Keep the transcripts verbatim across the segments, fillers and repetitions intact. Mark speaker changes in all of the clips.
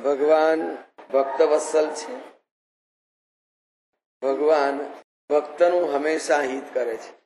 Speaker 1: ભગવાન ભક્ત વત્સલ છે. ભગવાન ભક્તનું હંમેશા હિત કરે છે.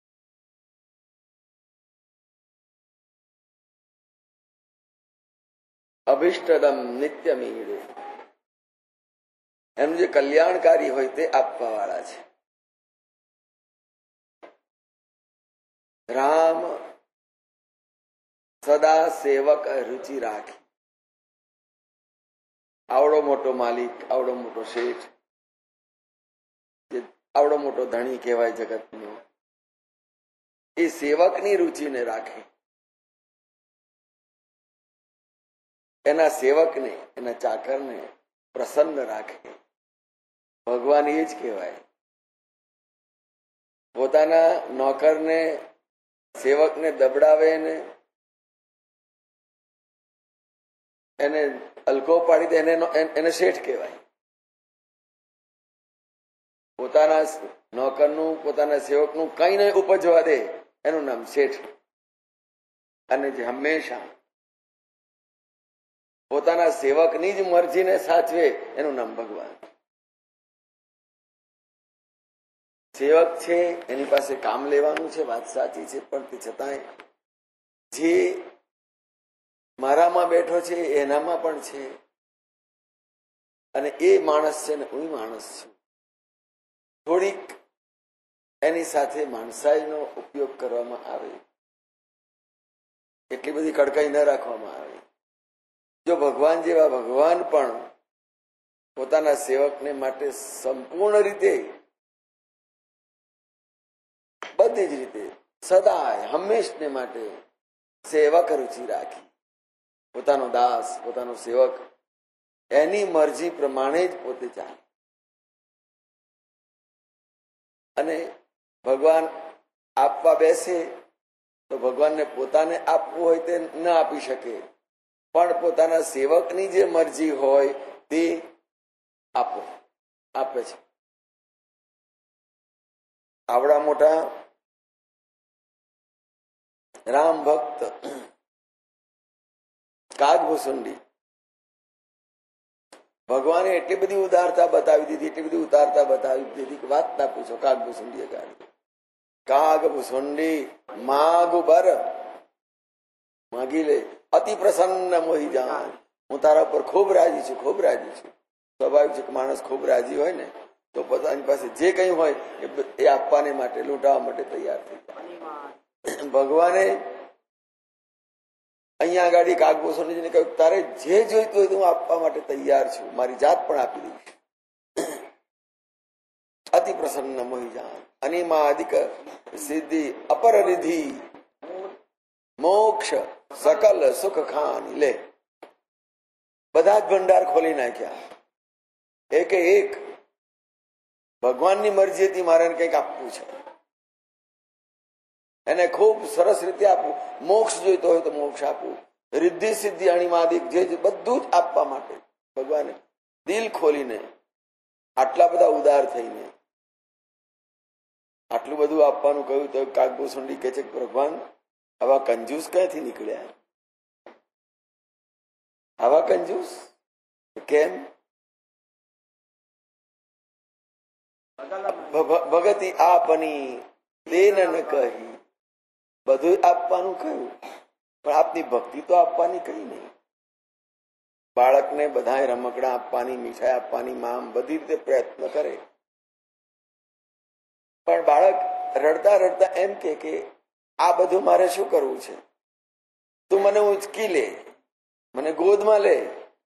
Speaker 1: અભિષ્ટદમ નિત્યમીડે, એનું જે કલ્યાણકારી હોય તે આપવા વાળા છે. રામ સદા સેવક રુચિ રાખી. આવડો મોટો માલિક, આવડો મોટો શેઠ, આવડો મોટો ધણી કહેવાય જગતનો, એ સેવકની રુચિને રાખે. એના સેવકને, એના ચાકરને પ્રસન્ન રાખે. ભગવાન એ જ કહેવાય. પોતાના નોકરને, સેવકને દબડાવે ને એને અલકો પાડી દે, એને એને શેઠ કહેવાય. પોતાના નોકરનું, પોતાના સેવકનું કઈ નહીં ઉપજવા દે, એનું નામ શેઠ. અને જે હંમેશા પોતાના સેવકની જ મરજીને સાચવે, એનું નામ ભગવાન. સેવક છે એની પાસે કામ લેવાનું છે, વાત સાચી છે, પણ તે છતાંય જે મારામાં બેઠો છે એનામાં પણ છે, અને એ માણસ છે ને હું માણસ છું. થોડીક એની સાથે માણસાઈનો ઉપયોગ કરવામાં આવે, એટલી બધી કડકાઈ ન રાખવામાં આવે. જો ભગવાન જેવા ભગવાન પણ પોતાના સેવકને માટે સંપૂર્ણ રીતે, બધી જ રીતે, સદાય હંમેશને માટે સેવક રુચિ રાખી. પોતાનો દાસ, પોતાનો સેવક એની મરજી પ્રમાણે જ પોતે ચાલે. અને ભગવાન આપવા બેસે તો ભગવાનને પોતાને આપવું હોય તે ન આપી શકે, પણ પોતાના સેવકની જે મરજી હોય તે આપો આપે છે. આવડા મોટા રામ ભક્ત કાગભૂસુંડી, ભગવાને એટલી બધી ઉદારતા બતાવી દીધી, એટલી બધી ઉદારતા બતાવી દીધી કે વાત ના પૂછો. કાગભૂસુંડી ગાડી, કાગભૂસુંડી માગુ બર, માગી લે, અતિ પ્રસન્ન મોહી જાન. હું તારા પર ખૂબ રાજી છું, ખૂબ રાજી છું. સ્વાભાવિક છે કે માણસ ખૂબ રાજી હોય ને તો પોતાની પાસે જે કઈ હોય એ આપવાને માટે, લૂંટાવા માટે તૈયાર થઈ જાય. ભગવાને અહીંયા આગળ કાગભૂષણજીને કહ્યું, તારે જે જોઈતું હોય તો હું આપવા માટે તૈયાર છું, મારી જાત પણ આપી દઈશ. અતિ પ્રસન્ન મોહી જાન, અનિમા અધિક સિદ્ધિ અપર રિધિ મોક્ષ સકલ સુખ ખાન. લે, બધા જ ભંડાર ખોલી નાખ્યા. એક એક ભગવાનની મરજી હતી, મારે કંઈક આપવું છે, એને ખૂબ સરસ રીતે આપવું. મોક્ષ જોઈતો હોય તો મોક્ષ આપવું, રિદ્ધિ સિદ્ધિ અણિમાદિક જે બધું જ આપવા માટે ભગવાને દિલ ખોલીને, આટલા બધા ઉદાર થઈને આટલું બધું આપવાનું કહ્યું. તો કાગભૂસુંડી કહે છે કે ભગવાન આવા કંજૂસ ક્યાંથી નીકળ્યા? આવા કંજૂસ કેમ? ભગતી આપની દેન ન કહી, બધું આપવાનું કહ્યું, પણ આપની ભક્તિ તો આપવાની કઈ નહીં. બાળકને બધા રમકડા આપવાની, મીઠાઈ આપવાની, મામ બધી રીતે પ્રયત્ન કરે, પણ બાળક રડતા રડતા એમ કે કે આ બધું મારે શું કરવું છે? તું મને ઉંચકી લે, મને ગોદમાં લે.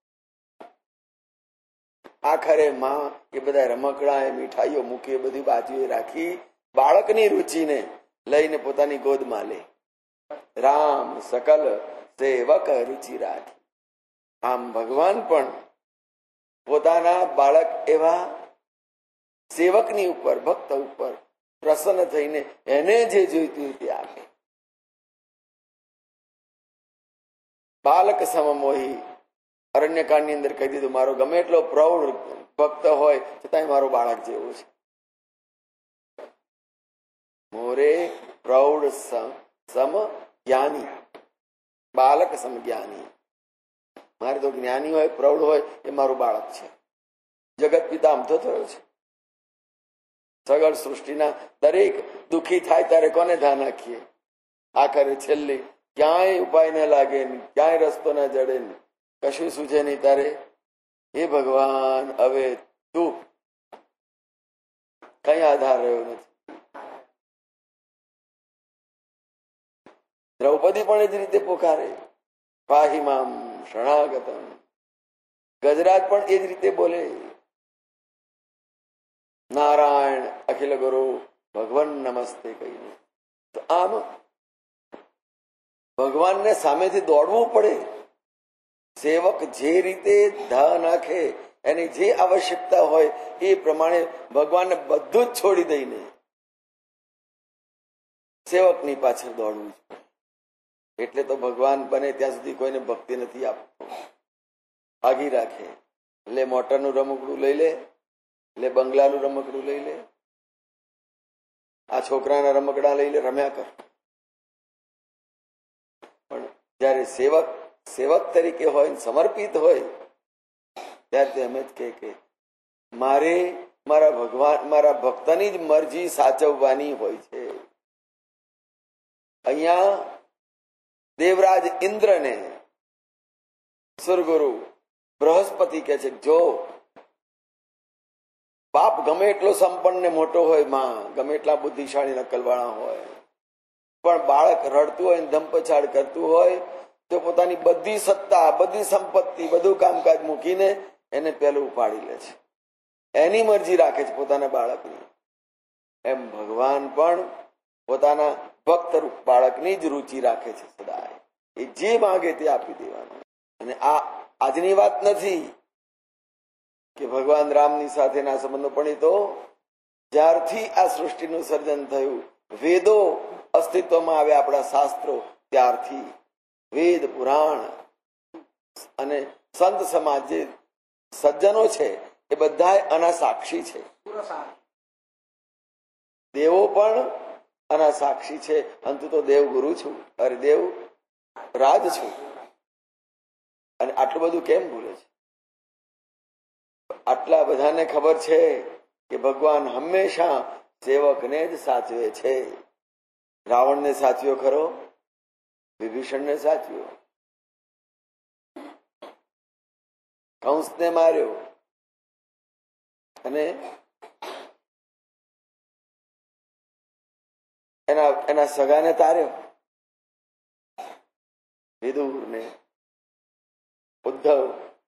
Speaker 1: આખરે માં એ બધા રમકડા, એ મીઠાઈઓ મૂકી, એ બધી બાજુએ રાખી, બાળકની રુચિને લઈને પોતાની ગોદમાં લે. રામ સકલ સેવક રુચિ રાખી. આમ ભગવાન પણ પોતાના બાળક એવા સેવકની ઉપર, ભક્ત ઉપર પ્રસન્ન થઈને એને જે જોઈતું તે આપે. બાલક સમમોહી, અરણ્યકાંડ ની અંદર કહી દીધું, મારો ગમે એટલો પ્રૌઢ ભક્ત હોય છતાંય મારો બાળક જેવો છે. મોરે પ્રૌઢ સમ જ્ઞાની, બાલક સમ જ્ઞાની. મારે તો જ્ઞાની હોય પ્રૌઢ હોય એ મારું બાળક છે. જગત પિતા આમ તો થયો છે. સગળ સૃષ્ટિના દરેક દુઃખી થાય ત્યારે કોને ધ્યાન નાખીએ? આખરે છેલ્લે ક્યાંય ઉપાય ન લાગે, ક્યાંય રસ્તો ન જડે, કશું સૂઝે નહીં તારે હે ભગવાન હવે તું કઈ આધાર રહ્યો નથી. દ્રૌપદી પણ એ જ રીતે પોકારે, પાહી મામ શરણાગતમ. ગજરાજ પણ એ જ રીતે બોલે, નારાયણ અખિલ ગુરુ ભગવાન નમસ્તે કહીને. તો આમ ભગવાનને સામેથી દોડવું પડે. સેવક જે રીતે ધા નાખે, એની જે આવશ્યકતા હોય એ પ્રમાણે ભગવાનને બધું જ છોડી દઈને સેવકની પાછળ દોડવું છે. એટલે તો ભગવાન બને ત્યાં સુધી કોઈને ભક્તિ નથી આપતો. આગી રાખે. લે મોટરનું રમકડું લઈ લે, લે બંગલાનું રમકડું લઈ લે, આ છોકરાના રમકડા લઈ લે, રમ્યા કર. પણ જયારે સેવક સેવક તરીકે હોય, સમર્પિત હોય, ત્યારે તે એમ જ કહે કે મારે મારા ભગવાન મારા ભક્તની જ મરજી સાચવવાની હોય છે. અહીંયા દેવરાજ ઇન્દ્રને સુરગુરુ બૃહસ્પતિ કે છે, જો બાપ ગમે એટલો સંપન્ન ને મોટો હોય, માં ગમે એટલા બુદ્ધિશાળી નકલવાળા હોય, પણ બાળક રડતું હોય, ધમપછાડ કરતું હોય, તો પોતાની બધી સત્તા, બધી સંપત્તિ, બધું કામકાજ મૂકીને એને પેલું ઉપાડી લે છે. એની મરજી રાખે છે પોતાના બાળકની. એમ ભગવાન પણ પોતાના ભક્ત બાળકની જ રુચિ રાખે છે સદાય. એ જે માંગે તે આપી દેવાનું. અને આ આજની વાત નથી કે ભગવાન રામની સાથેના સંબંધો, પણ એ તો જ્યારથી આ સૃષ્ટિનું સર્જન થયું, વેદો અસ્તિત્વમાં આવ્યા, આપણા શાસ્ત્રો, ત્યારથી વેદ, પુરાણ અને સંત સમાજ જે સજ્જનો છે એ બધા આના સાક્ષી છે. દેવો પણ આના સાક્ષી છે. અંતુ તો દેવ ગુરુ છું, અરે દેવ રાજ છું. અને આટલું બધું કેમ ભૂલે છે? આટલા બધાને ખબર છે કે ભગવાન હંમેશા સેવકને જ સાચવે છે. રાવણને સાચવ્યો ખરો? વિભીષણને સાચવ્યો. કંસને માર્યો અને એના એના સગાને તાર્યો. વિદુરને, ઉદ્ધવ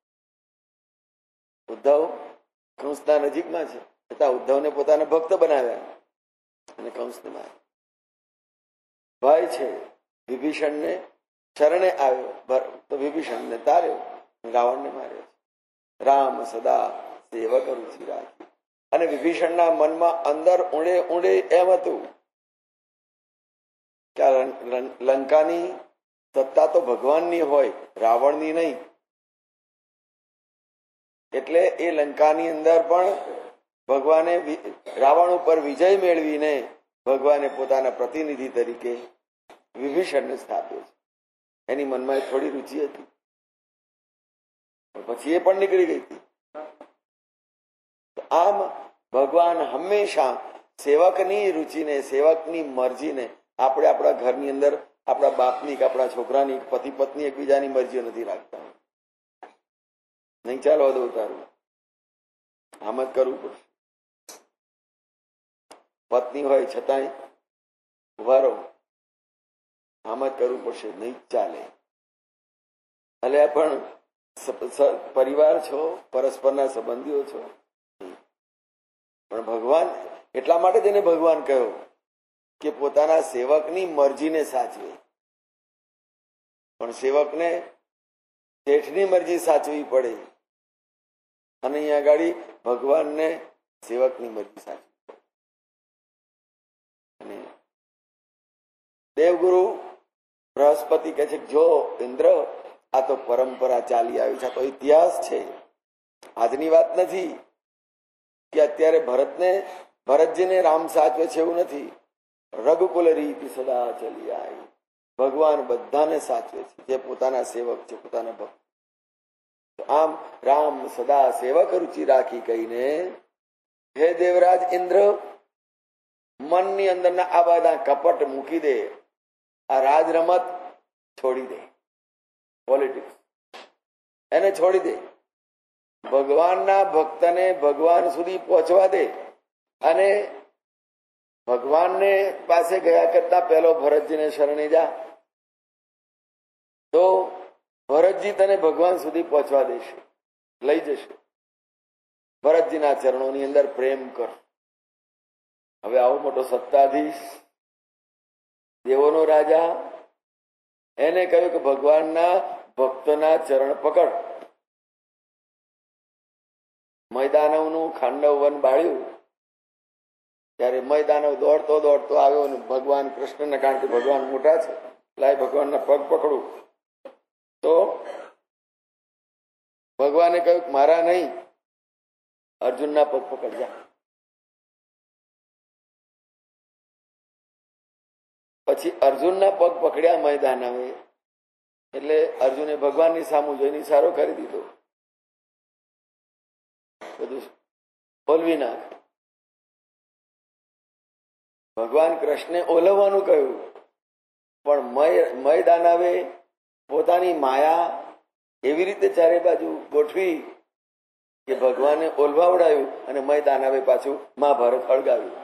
Speaker 1: ઉદ્ધવ કંસના નજીકમાં છે, છતાં ઉદ્ધવને પોતાના ભક્ત બનાવ્યા અને કંસને માર્યો. ભાઈ છે, વિભીષણને શરણે આવ્યો તો વિભીષણને તાર્યો, રાવણને માર્યો. રામ સદા સેવક રુચિ રાખી. અને વિભીષણના મનમાં અંદર ઊંડે ઊંડે એમ હતું કે લંકાની સત્તા તો ભગવાનની હોય, રાવણની નહીં. એટલે એ લંકાની અંદર પણ ભગવાને રાવણ ઉપર વિજય મેળવીને ભગવાને પોતાના પ્રતિનિધિ તરીકે વિભીષણને સ્થાપ્યો છે. એની મનમાં થોડી રુચિ હતી, પછી એ પણ નીકળી ગઈ હતી. આમ ભગવાન હંમેશા સેવકની રુચિને, સેવકની મરજીને, આપણે આપણા ઘરની અંદર આપણા બાપની કે આપણા છોકરાની, પતિ પત્ની એકબીજાની મરજીઓ નથી રાખતા. નહીં ચાલવા દઉં તારું, આમ જ કરવું પડશે. પત્ની હોય છતાંય ઉભા રહો, આમ જ કરવું પડશે, નહીં ચાલે. ભલે પણ પરિવાર છો, પરસ્પરના સંબંધીઓ છો, પણ ભગવાન એટલા માટે જ એને ભગવાન કહ્યો કે પોતાના સેવકની મરજીને સાચવે. પણ સેવકને શેઠની મરજી સાચવી પડે, અને અહીંયા આગળ ભગવાનને સેવકની મરજી સાચવી પડે. અને દેવગુરુ બૃહસ્પતિ કહે છે, જો ઇન્દ્ર, આ તો પરંપરા ચાલી આવી છે, આ તો ઇતિહાસ છે, આજની વાત નથી કે અત્યારે ભરતને ભરતજીને રામ સાચવે છે, એવું નથી. રઘુકુલ રીતિ સદા ચલી આવી. ભગવાન બધાને સાચવે છે, જે પોતાના સેવક છે, પોતાના ભક્ત. આમ રામ સદા સેવક રુચિ રાખી કહીને હે દેવરાજ ઇન્દ્ર, મનની અંદરના આ બધા કપટ મૂકી દે, આ રાજ રમત છોડી દે, પોલિટિક્સ એને છોડી દે, ભગવાનના ભક્તને ભગવાન સુધી પહોંચવા દે અને ભગવાનને પાસે ગયા કરતા પહેલો ભરતજીને શરણે જા, તો ભરતજી તને ભગવાન સુધી પહોંચવા દેશે, લઈ જશે. ભરતજીના ચરણોની અંદર પ્રેમ કર. હવે આવો મોટો સત્તાધીશ, દેવોનો રાજા, એને કહ્યું કે ભગવાનના ભક્તના ચરણ પકડ. મયદાનવનું ખાંડવ વન બાળ્યું ત્યારે મયદાનવ દોડતો દોડતો આવ્યો અને ભગવાન કૃષ્ણને, કારણ કે ભગવાન મોટા છે, લાય ભગવાનના પગ પકડું. તો ભગવાને કહ્યું મારા નહીં, અર્જુનના પગ પકડજા. પછી અર્જુનના પગ પકડ્યા મયદાનવે, એટલે અર્જુને ભગવાનની સામું જોઈને ઈશારો કરી દીધો, બધું બોલવી નાખ. ભગવાન કૃષ્ણે ઓલવવાનું કહ્યું, પણ મય દાનવે પોતાની માયા એવી રીતે ચારે બાજુ ગોઠવી કે ભગવાને ઓલવાવડાયું અને મય દાનવે પાછું મહાભારત અળગાવ્યું.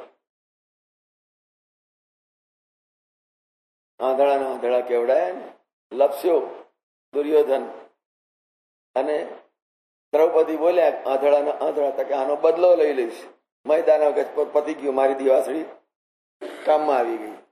Speaker 1: આંધળા ના આંધળા કેવડાયા ને, લપસ્યો દુર્યોધન અને દ્રૌપદી બોલ્યા આંધળા ના આંધળા તકે આનો બદલો લઈ લઈશ. મય દાનવ કે પતી ગયું, મારી દિવાસળી કામમાં આવી ગઈ.